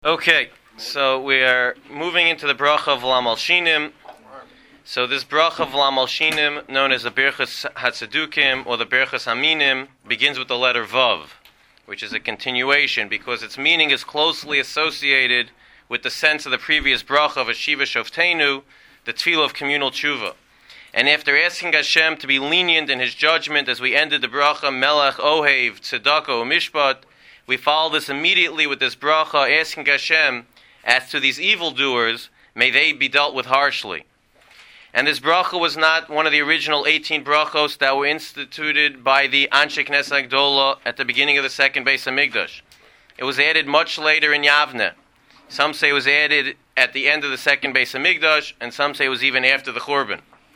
Okay, so we are moving into the bracha of Lamal Shinim. So this bracha of Lamal Shinim, known as the Birchas Hatzedukim or the Birchas Aminim, begins with the letter Vav, which is a continuation because its meaning is closely associated with the sense of the previous bracha of Ashiva Shoftenu, the tefillah of communal tshuva. And after asking Hashem to be lenient in His judgment, as we ended the bracha Melech Ohev Tzedakah Mishpat, we follow this immediately with this bracha, asking Hashem, as to these evildoers, may they be dealt with harshly. And this bracha was not one of the original 18 brachos that were instituted by the Anshe Knesset Gdola at the beginning of the second Beis Hamikdash. It was added much later in Yavne. Some say it was added at the end of the second Beis Hamikdash, and some say it was even after the Churban.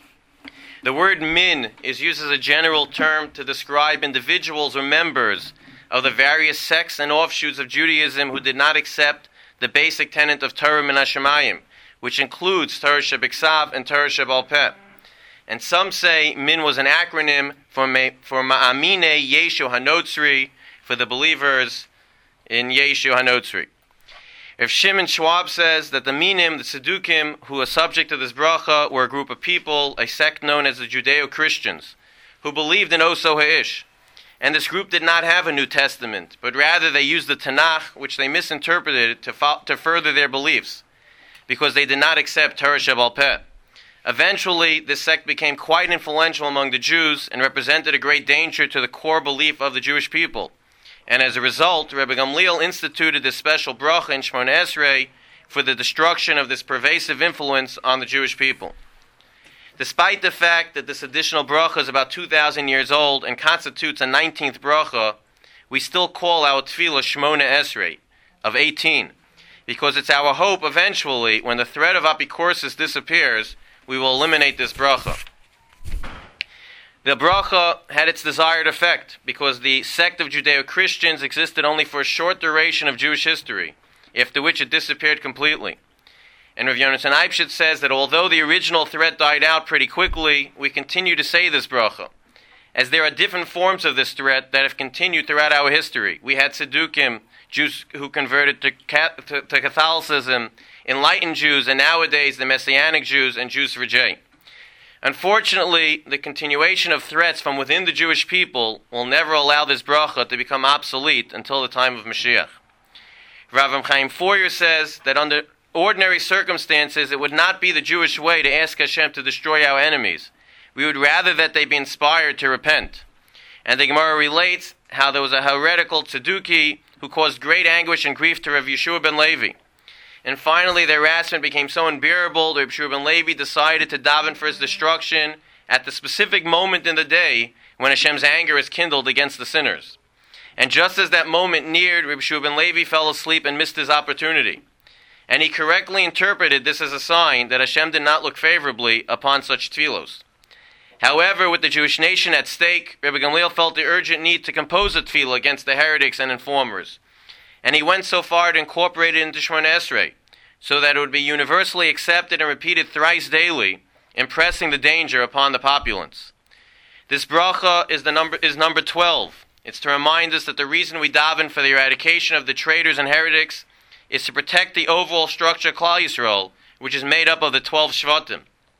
The word min is used as a general term to describe individuals or members of the various sects and offshoots of Judaism who did not accept the basic tenet of Torah min hashamayim, which includes Torah shebiksav and Torah shebal peh. And some say min was an acronym for Ma'amine Yeshu Hanotzri, for the believers in Yeshu Hanotzri. Rav Shimon Schwab says that the Minim, the Tzedukim, who are subject to this bracha, were a group of people, a sect known as the Judeo-Christians, who believed in Oso Ha'ish. And this group did not have a New Testament, but rather they used the Tanakh, which they misinterpreted to further their beliefs, because they did not accept Torah Shebal Peh. Eventually, this sect became quite influential among the Jews and represented a great danger to the core belief of the Jewish people. And as a result, Rebbe Gamliel instituted this special bracha in Shmona Esrei for the destruction of this pervasive influence on the Jewish people. Despite the fact that this additional bracha is about 2,000 years old and constitutes a 19th bracha, we still call our tefillah Shmona Esrei, of 18, because it's our hope eventually, when the threat of apikorsis disappears, we will eliminate this bracha. The bracha had its desired effect, because the sect of Judeo-Christians existed only for a short duration of Jewish history, after which it disappeared completely. And Rav Yonasan Eibshitz says that although the original threat died out pretty quickly, we continue to say this bracha, as there are different forms of this threat that have continued throughout our history. We had Tzedukim, Jews who converted to Catholicism, enlightened Jews, and nowadays the Messianic Jews and Jews for J. Unfortunately, the continuation of threats from within the Jewish people will never allow this bracha to become obsolete until the time of Mashiach. Rav Chaim Foyer says that under ordinary circumstances, it would not be the Jewish way to ask Hashem to destroy our enemies. We would rather that they be inspired to repent. And the Gemara relates how there was a heretical Tzeduki who caused great anguish and grief to Rav Yeshua ben Levi. And finally, their harassment became so unbearable that Rav Yeshua ben Levi decided to daven for his destruction at the specific moment in the day when Hashem's anger is kindled against the sinners. And just as that moment neared, Rav Yeshua ben Levi fell asleep and missed his opportunity. And he correctly interpreted this as a sign that Hashem did not look favorably upon such tefillos. However, with the Jewish nation at stake, Rebbe Gamliel felt the urgent need to compose a tefillah against the heretics and informers. And he went so far to incorporate it into Shmona Esrei, so that it would be universally accepted and repeated thrice daily, impressing the danger upon the populace. This bracha is number 12. It's to remind us that the reason we daven for the eradication of the traitors and heretics is to protect the overall structure of Klal Yisrael, which is made up of the 12 Shvatim.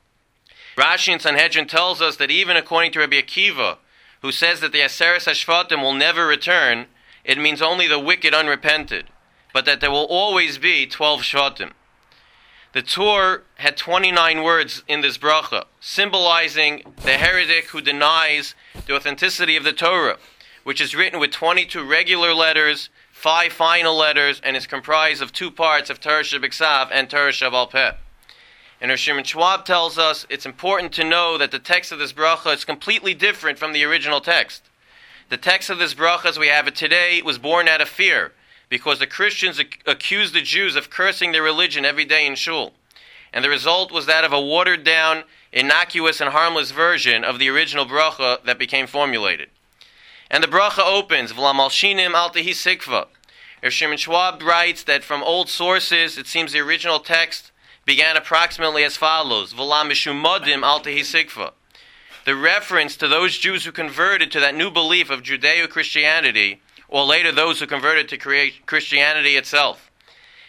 Rashi in Sanhedrin tells us that even according to Rabbi Akiva, who says that the Aseres HaShvatim will never return, it means only the wicked unrepented, but that there will always be 12 Shvatim. The Torah had 29 words in this bracha, symbolizing the heretic who denies the authenticity of the Torah, which is written with 22 regular letters, 5 final letters, and is comprised of 2 parts of Torah Shebiksav and Torah Shebal Peh. And Rav Shimon Schwab tells us it's important to know that the text of this bracha is completely different from the original text. The text of this bracha as we have it today was born out of fear, because the Christians accused the Jews of cursing their religion every day in shul. And the result was that of a watered-down, innocuous, and harmless version of the original bracha that became formulated. And the bracha opens, V'lamal shinim al tehi sikva. Rav Shimon Schwab writes that from old sources, it seems the original text began approximately as follows, V'lam mishumodim al tehi sikva. The reference to those Jews who converted to that new belief of Judeo-Christianity, or later those who converted to Christianity itself.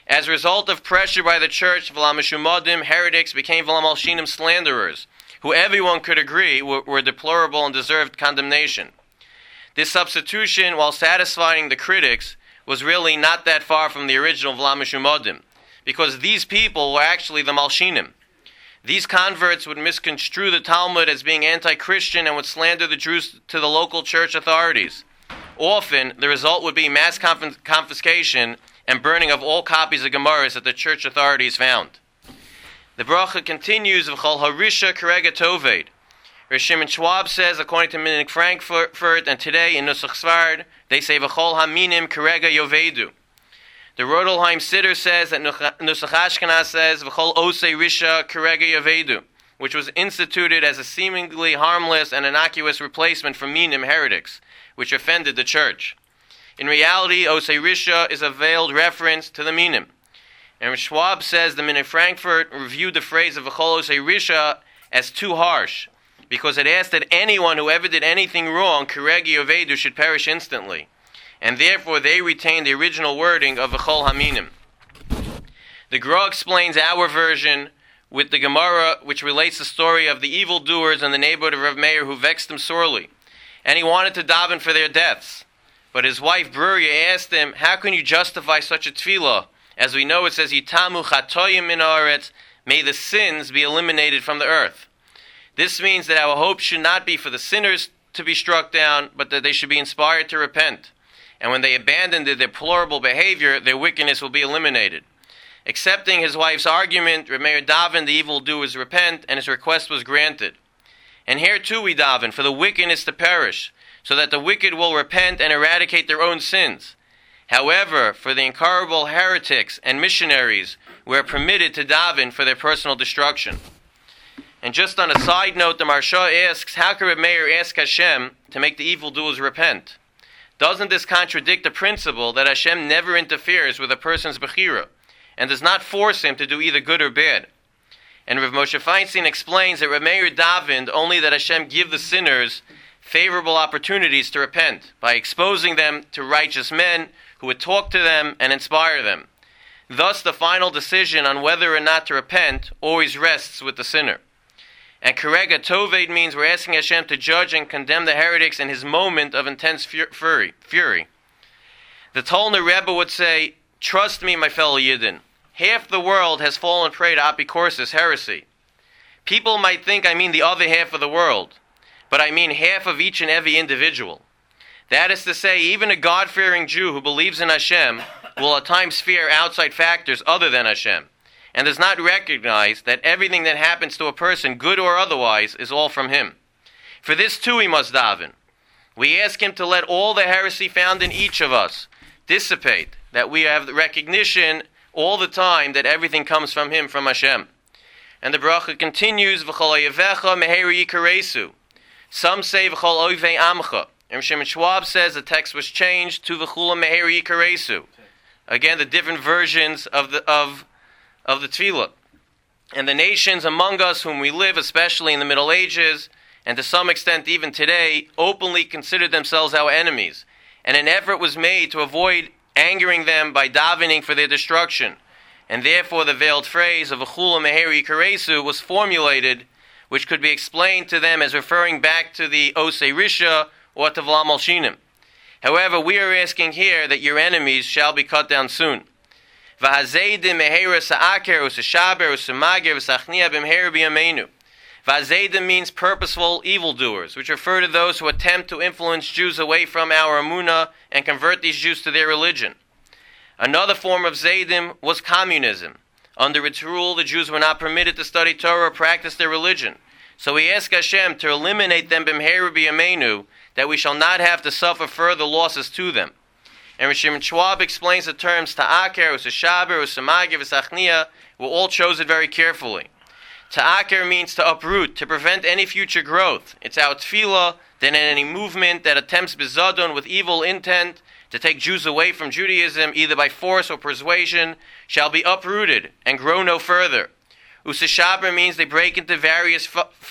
As a result of pressure by the church, V'la Meshumadim, heretics, became V'la Malshinim, slanderers, who everyone could agree were deplorable and deserved condemnation. This substitution, while satisfying the critics, was really not that far from the original V'la Meshumadim, because these people were actually the Malshinim. These converts would misconstrue the Talmud as being anti-Christian and would slander the Jews to the local church authorities. Often, the result would be mass confiscation and burning of all copies of Gemaras that the church authorities found. The bracha continues, V'chol harisha kerega toved. Rav Shimon Schwab says, according to Minhag Frankfurt, and today in Nusach Svard, they say V'chol haminim kerega yovedu. The Rodelheim Siddur says that Nusach Ashkenaz says V'chol osei risha kerega yovedu, which was instituted as a seemingly harmless and innocuous replacement for minim heretics, which offended the church. In reality, osei risha is a veiled reference to the minim. And Schwab says the Minhag Frankfurt reviewed the phrase of V'chol osei risha as too harsh, because it asked that anyone who ever did anything wrong, keregi yovedu, should perish instantly. And therefore they retained the original wording of V'chol haminim. The Gra explains our version with the Gemara, which relates the story of the evildoers in the neighborhood of Rav Meir who vexed him sorely. And he wanted to daven for their deaths. But his wife Bruria asked him, how can you justify such a tefillah? As we know, it says, Yitamu chatoyim min haaretz, may the sins be eliminated from the earth. This means that our hope should not be for the sinners to be struck down, but that they should be inspired to repent. And when they abandon their deplorable behavior, their wickedness will be eliminated. Accepting his wife's argument, Rav Meir davened the evildoers repent, and his request was granted. And here too we daven for the wickedness to perish, so that the wicked will repent and eradicate their own sins. However, for the incorrigible heretics and missionaries, we are permitted to daven for their personal destruction. And just on a side note, the Maharsha asks, how can Rav Meir ask Hashem to make the evildoers repent? Doesn't this contradict the principle that Hashem never interferes with a person's bechira, and does not force him to do either good or bad? And Rav Moshe Feinstein explains that Rav Meir davened only that Hashem give the sinners favorable opportunities to repent, by exposing them to righteous men who would talk to them and inspire them. Thus, the final decision on whether or not to repent always rests with the sinner. And kerega toved means we're asking Hashem to judge and condemn the heretics in his moment of intense fury. The Tolner Rebbe would say, trust me, my fellow Yidden, half the world has fallen prey to Apicorsis heresy. People might think I mean the other half of the world, but I mean half of each and every individual. That is to say, even a God-fearing Jew who believes in Hashem will at times fear outside factors other than Hashem, and does not recognize that everything that happens to a person, good or otherwise, is all from him. For this too we must daven. We ask him to let all the heresy found in each of us dissipate, that we have the recognition all the time that everything comes from him, from Hashem. And the bracha continues, V'chol oyevecha meheru yikaresu. Some say V'chol oivei amcha. And Shimon Schwab says the text was changed to V'chula meheru yikaresu. Again, the different versions of the tefillah. And the nations among us whom we live, especially in the Middle Ages, and to some extent even today, openly considered themselves our enemies. And an effort was made to avoid angering them by davening for their destruction. And therefore the veiled phrase of V'chula meheru yikaresu was formulated, which could be explained to them as referring back to the osei risha or to V'la Malshinim. However, we are asking here that your enemies shall be cut down soon. V'hazeidim meheru sa'aker u's'shaber u's'mager u's'achnia b'mheru b'yameinu. V'hazeidim means purposeful evildoers, which refer to those who attempt to influence Jews away from our Amunah and convert these Jews to their religion. Another form of Zaydim was communism. Under its rule, the Jews were not permitted to study Torah or practice their religion. So we ask Hashem to eliminate them b'mheru b'yameinu, that we shall not have to suffer further losses to them. And Rav Shimon Schwab explains the terms ta'aker, u's'shaber, u's'mager, u's'achnia were all chosen very carefully. Ta'aker means to uproot, to prevent any future growth. It's our tefillah that in any movement that attempts bizadon with evil intent to take Jews away from Judaism, either by force or persuasion, shall be uprooted and grow no further. U's'shaber means they break into various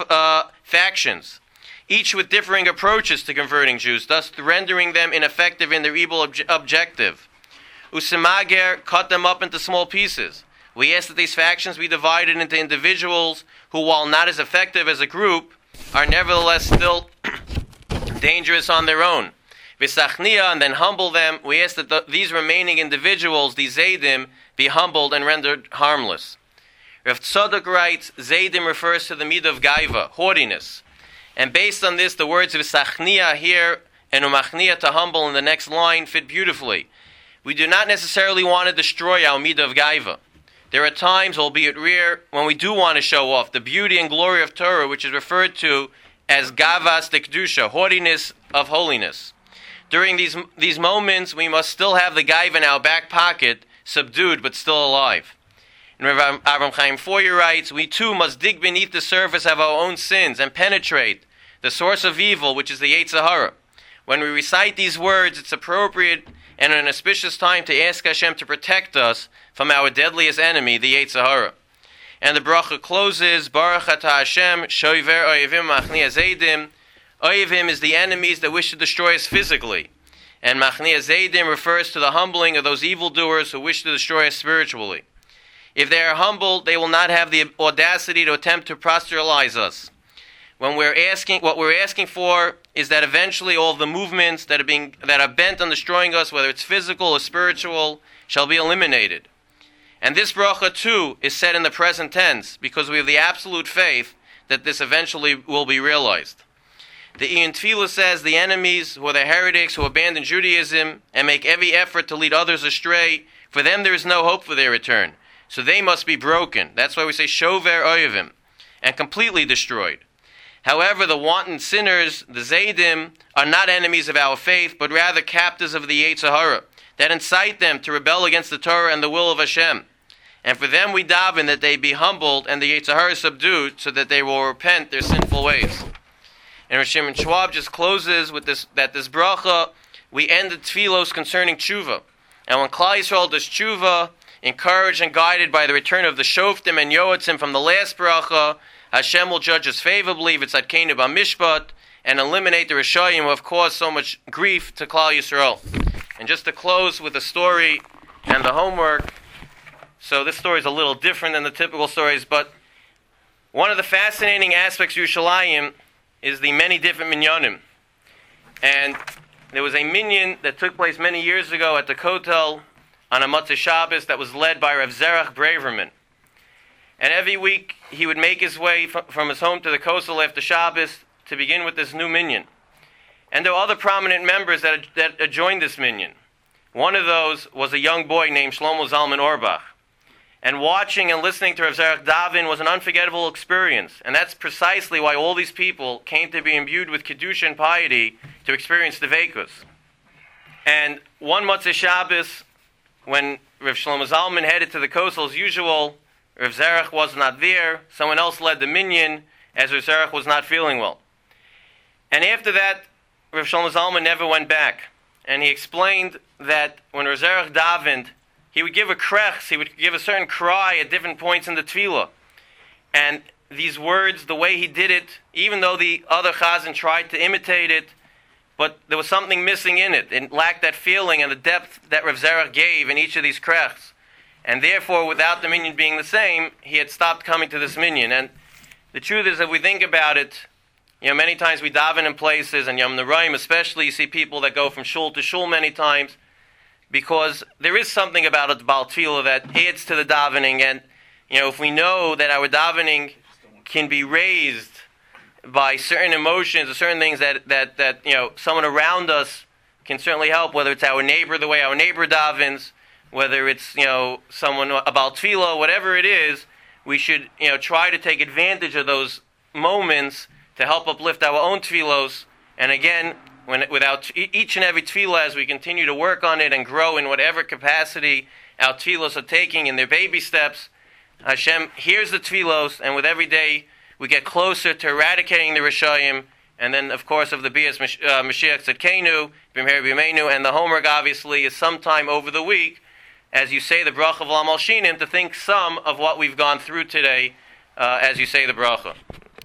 factions, each with differing approaches to converting Jews, thus rendering them ineffective in their evil objective. Usemager, cut them up into small pieces. We ask that these factions be divided into individuals who, while not as effective as a group, are nevertheless still dangerous on their own. V'sachnia, and then humble them. We ask that these remaining individuals, these Zaydim, be humbled and rendered harmless. Rav Tzadok writes, Zaydim refers to the midah of gaiva, haughtiness. And based on this, the words v'sachnia here and umachnia, to humble, in the next line fit beautifully. We do not necessarily want to destroy our midah of gaiva. There are times, albeit rare, when we do want to show off the beauty and glory of Torah, which is referred to as gavas dekdusha, haughtiness of holiness. During these moments, we must still have the gaiva in our back pocket, subdued but still alive. And Rav Avram Chaim Foyer writes, we too must dig beneath the surface of our own sins and penetrate the source of evil, which is the Yetzer Hara. When we recite these words, it's appropriate and an auspicious time to ask Hashem to protect us from our deadliest enemy, the Yetzer Hara. And the bracha closes, Baruch Atah Hashem, Shoiver Oyevim Machnia Zaydim. Oyevim is the enemies that wish to destroy us physically. And Machnia Zaydim refers to the humbling of those evildoers who wish to destroy us spiritually. If they are humbled, they will not have the audacity to attempt to proselytize us. What we're asking for is that eventually all of the movements that are bent on destroying us, whether it's physical or spiritual, shall be eliminated. And this bracha too is said in the present tense because we have the absolute faith that this eventually will be realized. The Ian Tefillah says the enemies who are the heretics who abandon Judaism and make every effort to lead others astray, for them there is no hope for their return. So they must be broken. That's why we say Shover Oyevim, and completely destroyed. However, the wanton sinners, the Zaydim, are not enemies of our faith, but rather captives of the Yetzer Hara, that incite them to rebel against the Torah and the will of Hashem. And for them we daven that they be humbled and the Yetzer Hara subdued, so that they will repent their sinful ways. And Rosh Shimon Schwab just closes with this bracha, we end the tefillos concerning tshuva. And when Klal Yisrael does tshuva, encouraged and guided by the return of the Shoftim and Yoatzim from the last bracha, Hashem will judge us favorably, v'tzadkeinu b'mishpat, and eliminate the Rishayim who have caused so much grief to Klal Yisrael. And just to close with the story and the homework, so this story is a little different than the typical stories, but one of the fascinating aspects of Yerushalayim is the many different minyanim. And there was a minyan that took place many years ago at the Kotel on a Motzei Shabbos that was led by Rav Zerach Braverman. And every week he would make his way from his home to the Kotel after Shabbos to begin with this new minyan. And there were other prominent members that joined this minyan. One of those was a young boy named Shlomo Zalman Auerbach. And watching and listening to Rav Zerach daven was an unforgettable experience. And that's precisely why all these people came to be imbued with Kedusha and piety to experience the Veikus. And one Motzei Shabbos, when Rav Shlomo Zalman headed to the Kotel as usual, Rav Zerach was not there. Someone else led the minyan, as Rav Zerach was not feeling well. And after that, Rav Shlomo Zalman never went back. And he explained that when Rav Zerach davened, he would give a krech, he would give a certain cry at different points in the tefillah. And these words, the way he did it, even though the other chazan tried to imitate it, but there was something missing in it. It lacked that feeling and the depth that Rav Zerach gave in each of these krechs. And therefore, without the minyan being the same, he had stopped coming to this minyan. And the truth is, if we think about it, many times we daven in places, and Yom Naraim especially, you see people that go from shul to shul many times, because there is something about a Baal Tefillah that adds to the davening. And, if we know that our davening can be raised by certain emotions or certain things that someone around us can certainly help, whether it's our neighbor, the way our neighbor davens, whether it's, someone about tefillah, whatever it is, we should, try to take advantage of those moments to help uplift our own tefillos. And again, without each and every tefillah, as we continue to work on it and grow in whatever capacity our tefillos are taking in their baby steps, Hashem hears the tefillos, and with every day we get closer to eradicating the Rishayim, and then, of course, of the Bias Mashiach Tzedkeinu, B'mher B'yameinu, and the homework, obviously, is sometime over the week, as you say the bracha of Lamal Shinim, to think some of what we've gone through today as you say the bracha.